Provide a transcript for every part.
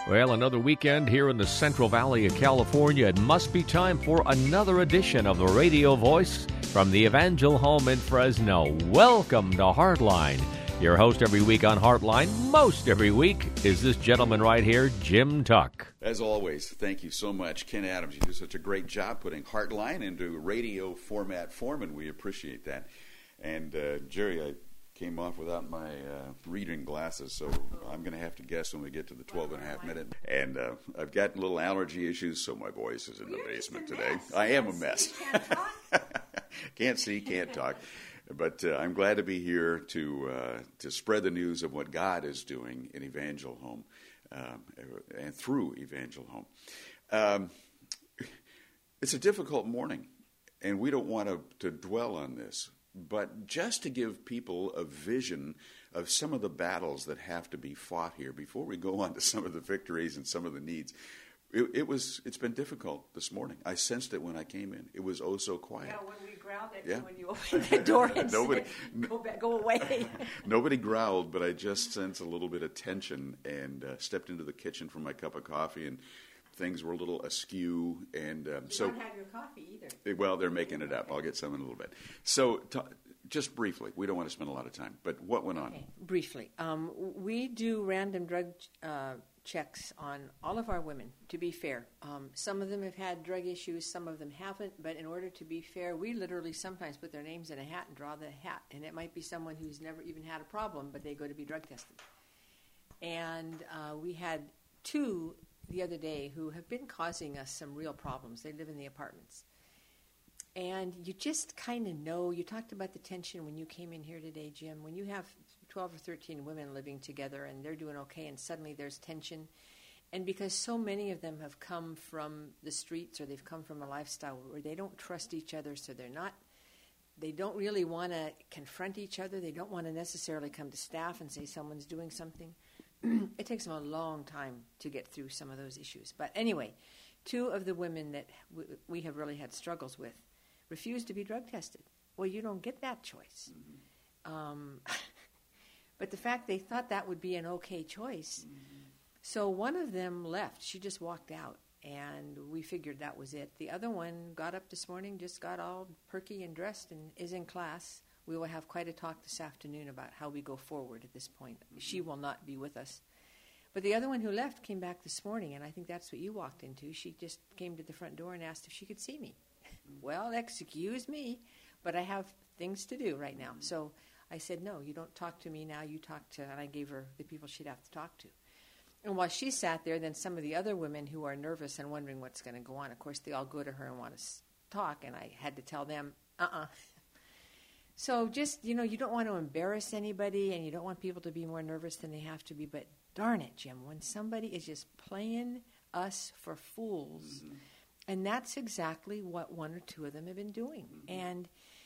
Well, another weekend here in the Central Valley of California. It must be time for another edition of the Radio Voice from the Evangel Home in Fresno. Welcome to Heartline. Your host every week on Heartline, most every week, is this gentleman right here, Jim Tuck. As always, thank you so much, Ken Adams. You do such a great job putting Heartline into radio format form, and we appreciate that. And Jerry, I came off without my reading glasses, so I'm going to have to guess when we get to the 12.5 minute. And I've got little allergy issues, so my voice is in the basement today. I am a mess. Can't see, can't talk. But I'm glad to be here to spread the news of what God is doing in Evangel Home and through Evangel Home. It's a difficult morning, and we don't want to dwell on this. But just to give people a vision of some of the battles that have to be fought here before we go on to some of the victories and some of the needs, it's been difficult this morning. I sensed it when I came in. It was oh so quiet. Yeah, when we growled at you when you opened the door and said, go away. Nobody growled, but I just sensed a little bit of tension and stepped into the kitchen for my cup of coffee, and things were a little askew. And you don't have your coffee either. Well, they're making it up. I'll get some in a little bit. So just briefly, we don't want to spend a lot of time, but what went on? Okay. Briefly, we do random drug checks on all of our women, to be fair. Some of them have had drug issues, some of them haven't, but in order to be fair, we literally sometimes put their names in a hat and draw the hat, and it might be someone who's never even had a problem, but they go to be drug tested. And we had 2 the other day who have been causing us some real problems. They live in the apartments. And you just kind of know, you talked about the tension when you came in here today, Jim, when you have 12 or 13 women living together and they're doing okay and suddenly there's tension. And because so many of them have come from the streets or they've come from a lifestyle where they don't trust each other, so they don't really want to confront each other. They don't want to necessarily come to staff and say someone's doing something. It takes them a long time to get through some of those issues. But anyway, 2 of the women that we have really had struggles with refused to be drug tested. Well, you don't get that choice. Mm-hmm. But the fact they thought that would be an okay choice. Mm-hmm. So one of them left. She just walked out, and we figured that was it. The other one got up this morning, just got all perky and dressed and is in class. We will have quite a talk this afternoon about how we go forward at this point. Mm-hmm. She will not be with us. But the other one who left came back this morning, and I think that's what you walked into. She just came to the front door and asked if she could see me. Well, excuse me, but I have things to do right now. So I said, no, you don't talk to me now. You talk to, and I gave her the people she'd have to talk to. And while she sat there, then some of the other women who are nervous and wondering what's going to go on, of course, they all go to her and want to talk, and I had to tell them, So just, you don't want to embarrass anybody, and you don't want people to be more nervous than they have to be, but darn it, Jim, when somebody is just playing us for fools, mm-hmm. And that's exactly what 1 or 2 of them have been doing. Mm-hmm. And,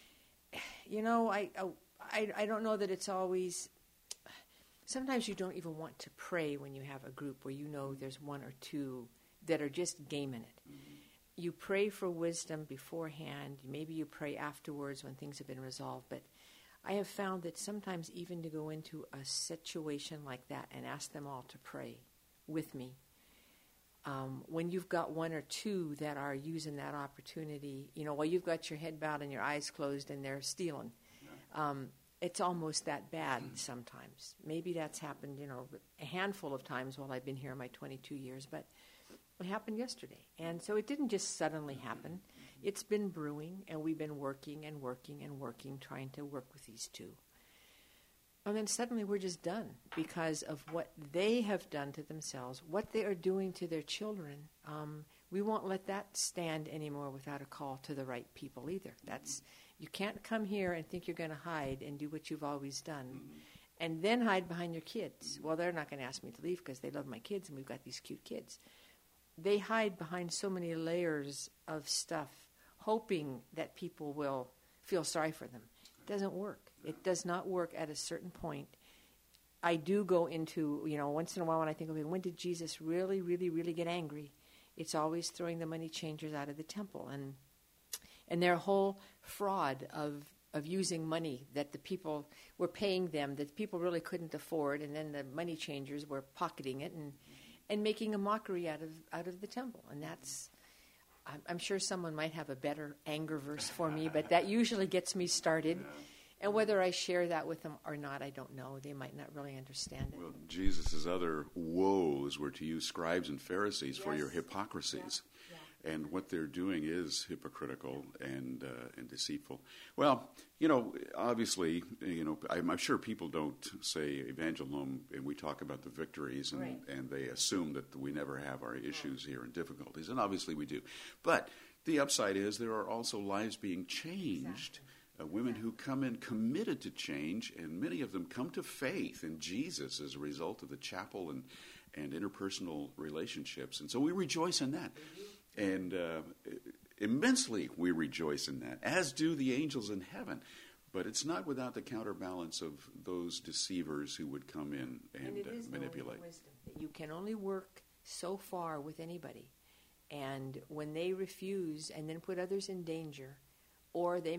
I don't know that it's always, sometimes you don't even want to pray when you have a group where there's 1 or 2 that are just gaming it. Mm-hmm. You pray for wisdom beforehand. Maybe you pray afterwards when things have been resolved. But I have found that sometimes even to go into a situation like that and ask them all to pray with me, when you've got 1 or 2 that are using that opportunity, while you've got your head bowed and your eyes closed and they're stealing, it's almost that bad sometimes. Maybe that's happened, a handful of times while I've been here in my 22 years, but it happened yesterday. And so it didn't just suddenly happen. It's been brewing, and we've been working and working and working, trying to work with these 2. And then suddenly we're just done because of what they have done to themselves, what they are doing to their children. We won't let that stand anymore without a call to the right people either. You can't come here and think you're going to hide and do what you've always done and then hide behind your kids. Well, they're not going to ask me to leave because they love my kids and we've got these cute kids. They hide behind so many layers of stuff, hoping that people will feel sorry for them. It doesn't work. It does not work at a certain point. I do go into, once in a while when I think, okay, when did Jesus really, really, really get angry? It's always throwing the money changers out of the temple. And their whole fraud of using money that the people were paying them, that the people really couldn't afford, and then the money changers were pocketing it. and making a mockery out of the temple. And that's, I'm sure someone might have a better anger verse for me, but that usually gets me started. And whether I share that with them or not, I don't know. They might not really understand it. Well, Jesus' other woes were to use scribes and Pharisees for your hypocrisies. Yeah. And what they're doing is hypocritical and deceitful. Well, obviously, I'm sure people don't say Evangel Home and we talk about the victories and they assume that we never have our issues here and difficulties. And obviously we do. But the upside is there are also lives being changed. Exactly. Women who come in committed to change, and many of them come to faith in Jesus as a result of the chapel and interpersonal relationships. And so we rejoice in that. And immensely we rejoice in that, as do the angels in heaven. But it's not without the counterbalance of those deceivers who would come in and it is manipulate. Wisdom that you can only work so far with anybody. And when they refuse and then put others in danger, or they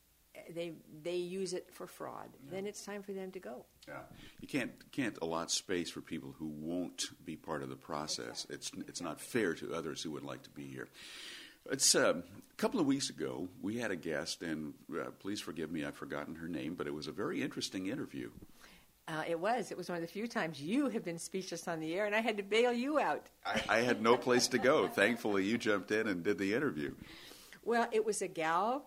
use it for fraud, then it's time for them to go. Yeah, you can't allot space for people who won't be part of the process. Exactly. It's not fair to others who would like to be here. It's a couple of weeks ago we had a guest, and please forgive me, I've forgotten her name, but it was a very interesting interview. It was one of the few times you have been speechless on the air, and I had to bail you out. I had no place to go. Thankfully, you jumped in and did the interview. Well, it was a gal.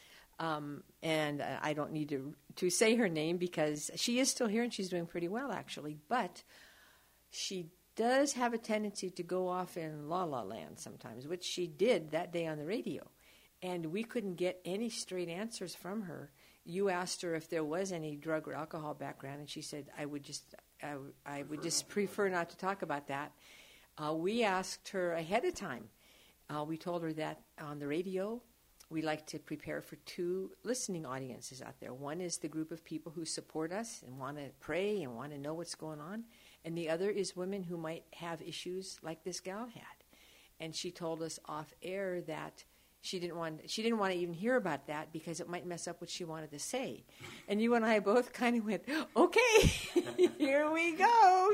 And I don't need to say her name because she is still here and she's doing pretty well, actually. But she does have a tendency to go off in la-la land sometimes, which she did that day on the radio. And we couldn't get any straight answers from her. You asked her if there was any drug or alcohol background, and she said, I would just prefer not to talk about that. We asked her ahead of time. We told her that on the radio, we like to prepare for two listening audiences out there. One is the group of people who support us and want to pray and want to know what's going on. And the other is women who might have issues like this gal had. And she told us off air that she didn't want to even hear about that because it might mess up what she wanted to say. And you and I both kind of went, okay, here we go.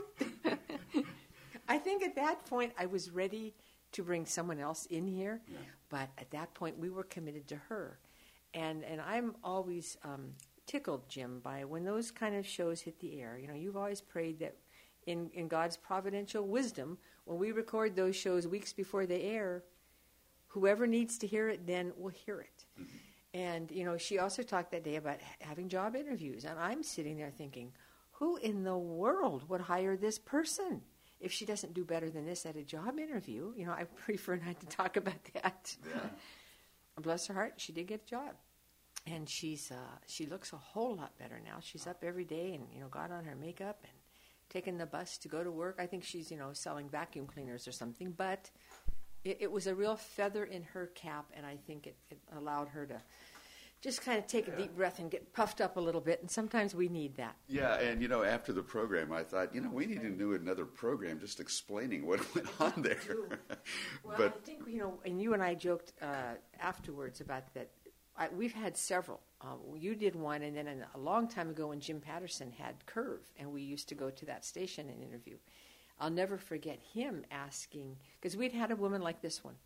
I think at that point I was ready to bring someone else in here. Yeah. But at that point, we were committed to her. And I'm always tickled, Jim, by when those kind of shows hit the air. You've always prayed that in God's providential wisdom, when we record those shows weeks before they air, whoever needs to hear it then will hear it. Mm-hmm. And, she also talked that day about having job interviews. And I'm sitting there thinking, who in the world would hire this person? If she doesn't do better than this at a job interview, I prefer not to talk about that. Yeah. Bless her heart, she did get a job. And she looks a whole lot better now. She's up every day and, got on her makeup and taking the bus to go to work. I think she's, selling vacuum cleaners or something. But it was a real feather in her cap, and I think it allowed her to just kind of take a deep breath and get puffed up a little bit, and sometimes we need that. Yeah, and, after the program, I thought, we need to do another program just explaining what went on there. Well, but I think, and you and I joked afterwards about that. We've had several. You did one, and then a long time ago when Jim Patterson had Curve, and we used to go to that station and interview. I'll never forget him asking, because we'd had a woman like this one.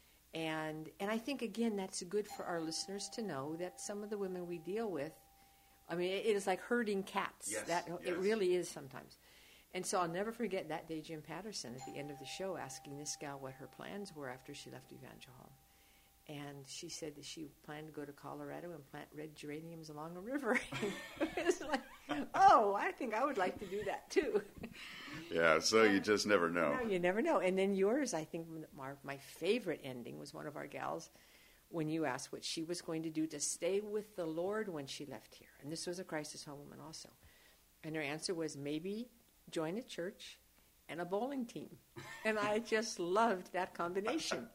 And I think, again, that's good for our listeners to know that some of the women we deal with, I mean, it is like herding cats. Yes. It really is sometimes. And so I'll never forget that day Jim Patterson at the end of the show asking this gal what her plans were after she left Evangel Home. And she said that she planned to go to Colorado and plant red geraniums along a river. It was like, oh, I think I would like to do that too. Yeah, so you just never know. No, you never know. And then yours, I think my favorite ending was one of our gals when you asked what she was going to do to stay with the Lord when she left here. And this was a crisis home woman also. And her answer was maybe join a church and a bowling team. And I just loved that combination.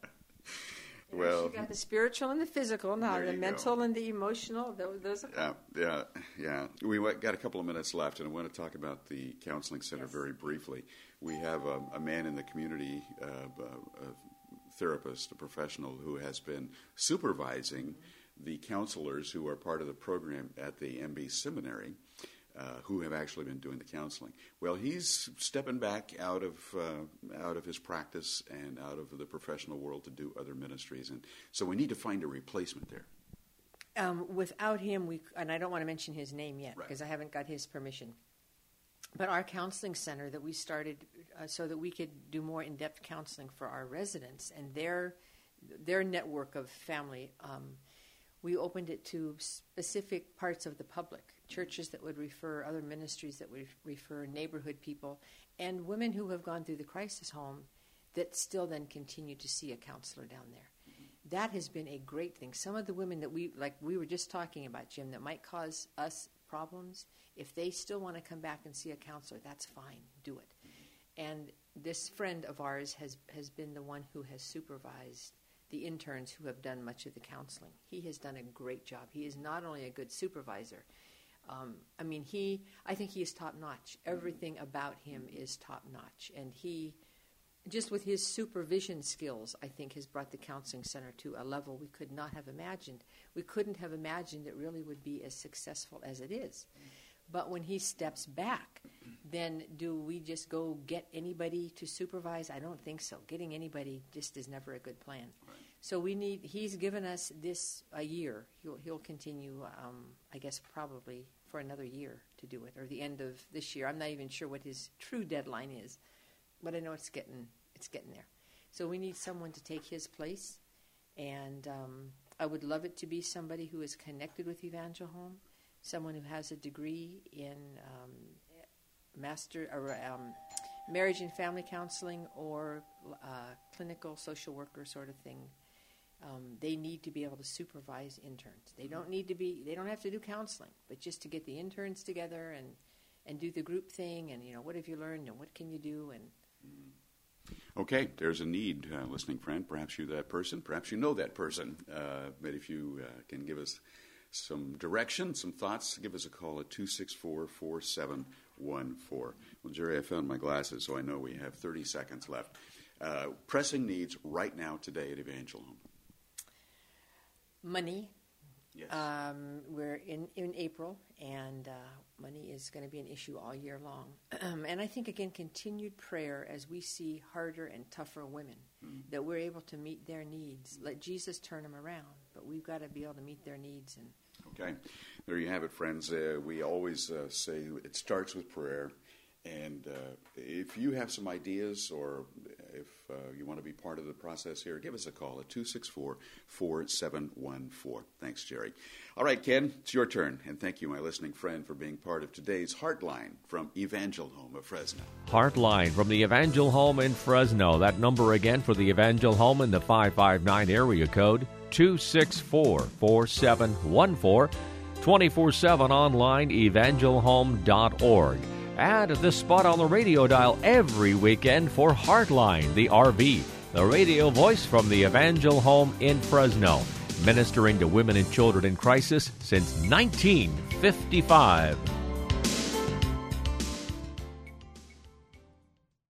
Well, she got the spiritual and the physical, now the mental and the emotional. Those are yeah. We got a couple of minutes left, and I want to talk about the counseling center very briefly. We have a man in the community, a therapist, a professional who has been supervising the counselors who are part of the program at the MB Seminary. who have actually been doing the counseling. Well, he's stepping back out of his practice and out of the professional world to do other ministries, and so we need to find a replacement there. Without him, and I don't want to mention his name yet because I haven't got his permission. But our counseling center that we started so that we could do more in-depth counseling for our residents and their network of family, we opened it to specific parts of the public, churches that would refer, other ministries that would refer, neighborhood people, and women who have gone through the crisis home that still then continue to see a counselor down there. That has been a great thing. Some of the women that we were just talking about, Jim, that might cause us problems, if they still want to come back and see a counselor, that's fine. Do it. And this friend of ours has been the one who has supervised the interns who have done much of the counseling. He has done a great job. He is not only a good supervisor. I think he is top-notch. Everything about him is top-notch. And he, just with his supervision skills, I think has brought the counseling center to a level we could not have imagined. We couldn't have imagined it really would be as successful as it is. But when he steps back, then do we just go get anybody to supervise? I don't think so. Getting anybody just is never a good plan. Right. So he's given us this a year. He'll continue, I guess, probably for another year to do it, or the end of this year. I'm not even sure what his true deadline is, but I know it's getting there. So we need someone to take his place, and I would love it to be somebody who is connected with Evangel Home, someone who has a degree in marriage and family counseling or clinical social worker sort of thing. They need to be able to supervise interns. They don't have to do counseling, but just to get the interns together and do the group thing and, what have you learned and what can you do and. Okay, there's a need, listening friend. Perhaps you're that person. Perhaps you know that person. But if you can give us some direction, some thoughts, give us a call at 264-4714. Well, Jerry, I found my glasses, so I know we have 30 seconds left. Pressing needs right now today at Evangel Home. Money. Yes. We're in April, and money is going to be an issue all year long. And I think, again, continued prayer as we see harder and tougher women, that we're able to meet their needs. Let Jesus turn them around, but we've got to be able to meet their needs. Okay. There you have it, friends. We always say it starts with prayer. And if you have some ideas or if you want to be part of the process here, give us a call at 264-4714. Thanks, Jerry. All right, Ken, it's your turn. And thank you, my listening friend, for being part of today's Heartline from Evangel Home of Fresno. Heartline from the Evangel Home in Fresno. That number again for the Evangel Home in the 559 area code, 264-4714. 24/7 online, evangelhome.org. And the spot on the radio dial every weekend for Heartline, the RV, the radio voice from the Evangel Home in Fresno, ministering to women and children in crisis since 1955.